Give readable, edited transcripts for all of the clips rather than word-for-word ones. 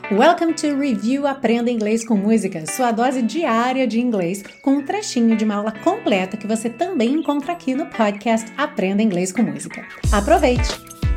Welcome to Review Aprenda Inglês com Música, sua dose diária de inglês com um trechinho de uma aula completa que você também encontra aqui no podcast Aprenda Inglês com Música. Aproveite!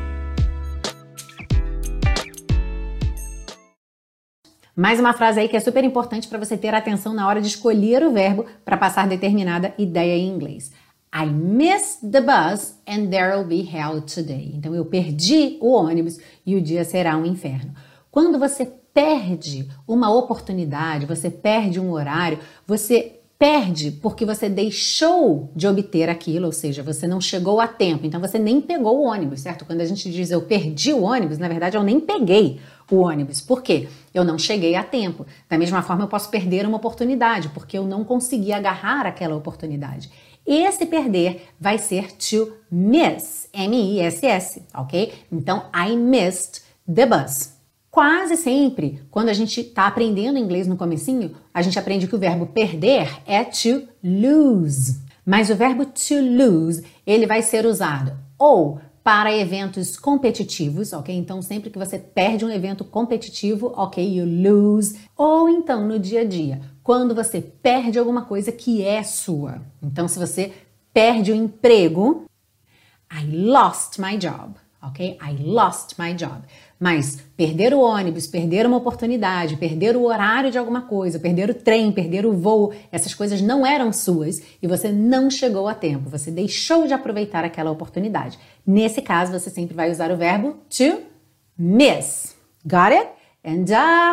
Mais uma frase aí que é super importante para você ter atenção na hora de escolher o verbo para passar determinada ideia em inglês. I missed the bus and there'll be hell today. Então, eu perdi o ônibus e o dia será um inferno. Quando você perde uma oportunidade, você perde um horário, você perde porque você deixou de obter aquilo, ou seja, você não chegou a tempo, então você nem pegou o ônibus, certo? Quando a gente diz eu perdi o ônibus, na verdade eu nem peguei o ônibus. Por quê? Eu não cheguei a tempo. Da mesma forma eu posso perder uma oportunidade, porque eu não consegui agarrar aquela oportunidade. Esse perder vai ser to miss, M-I-S-S, ok? Então, I missed the bus. Quase sempre, quando a gente está aprendendo inglês no comecinho, a gente aprende que o verbo perder é to lose. Mas o verbo to lose, ele vai ser usado ou para eventos competitivos, ok? Então, sempre que você perde um evento competitivo, ok, you lose. Ou então, no dia a dia, quando você perde alguma coisa que é sua. Então, se você perde o emprego, I lost my job, ok? I lost my job. Mas perder o ônibus, perder uma oportunidade, perder o horário de alguma coisa, perder o trem, perder o voo, essas coisas não eram suas e você não chegou a tempo, você deixou de aproveitar aquela oportunidade. Nesse caso, você sempre vai usar o verbo to miss. Got it? And I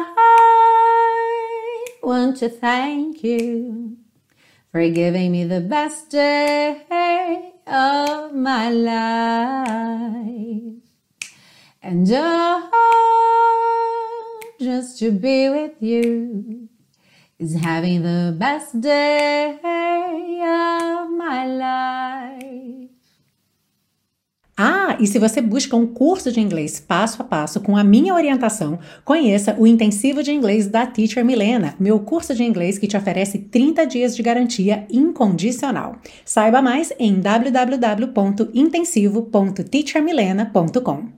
want to thank you for giving me the best day of my life. And just to be with you is having the best day of my life. Ah, e se você busca um curso de inglês passo a passo com a minha orientação, conheça o Intensivo de Inglês da Teacher Milena, meu curso de inglês que te oferece 30 dias de garantia incondicional. Saiba mais em www.intensivo.teachermilena.com.